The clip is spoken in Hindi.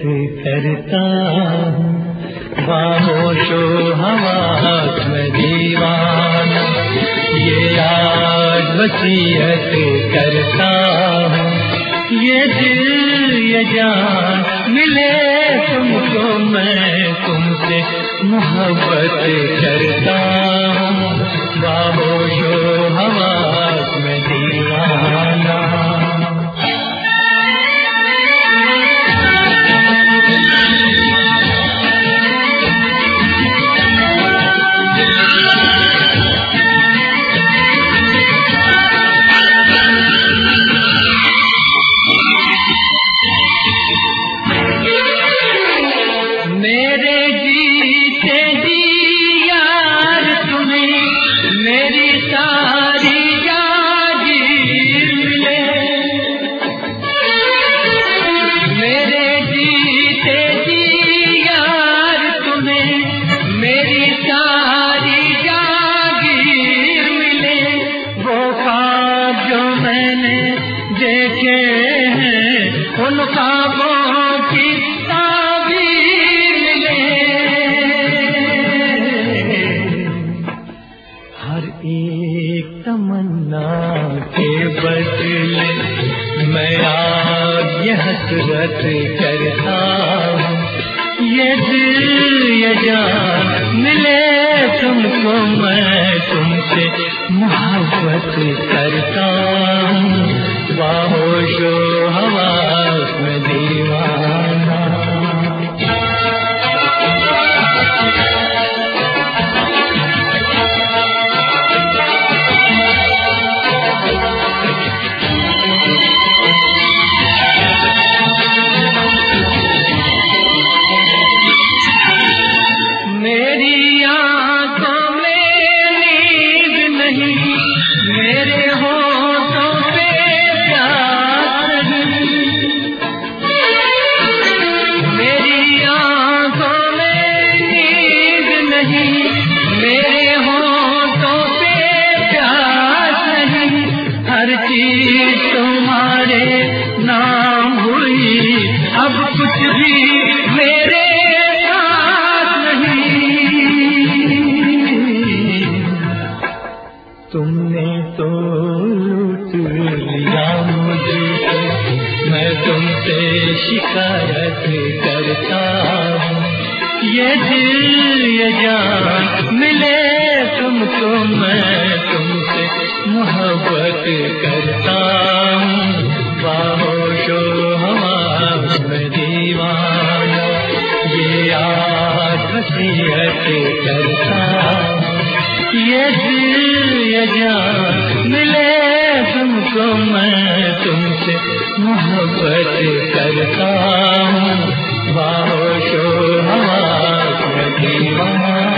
करता हूँ, खामोशो हवास में दीवाना, ये आज वसीयत करता हूँ। ये दिल ये जान मिले तुमको, मैं तुमसे मोहब्बत करता हूँ, खामोशो हवास में दीवाना। उन ख्वाबों की ताबीर मिले, हर एक तमन्ना के बदले मैं आज ये हसरत करता हूँ। ये दिल ये जान मिले तुमको, मैं तुमसे मोहब्बत करता हूँ, खामोशो हवास में दीवाना। मेरी आंखों में नींद नहीं, मेरे होठों पे प्यास नहीं, मेरी आंखों में नींद नहीं, मेरे होठों पे प्यास नहीं, हर चीज तुम्हारे नाम हुई, अब कुछ भी मेरे तुमने तो लूट लिया मुझे, मैं तुमसे शिकायत करता हूँ। ये दिल ये जान मिले तुमको, मैं तुमसे मोहब्बत करता हूँ, खामोशो हवास में दीवाना, ये आज वसीयत करता हूँ। ये दिल ये जान मिले तुमको, मैं तुमसे मोहब्बत करता हूँ, खामोशो हवास में दीवाना।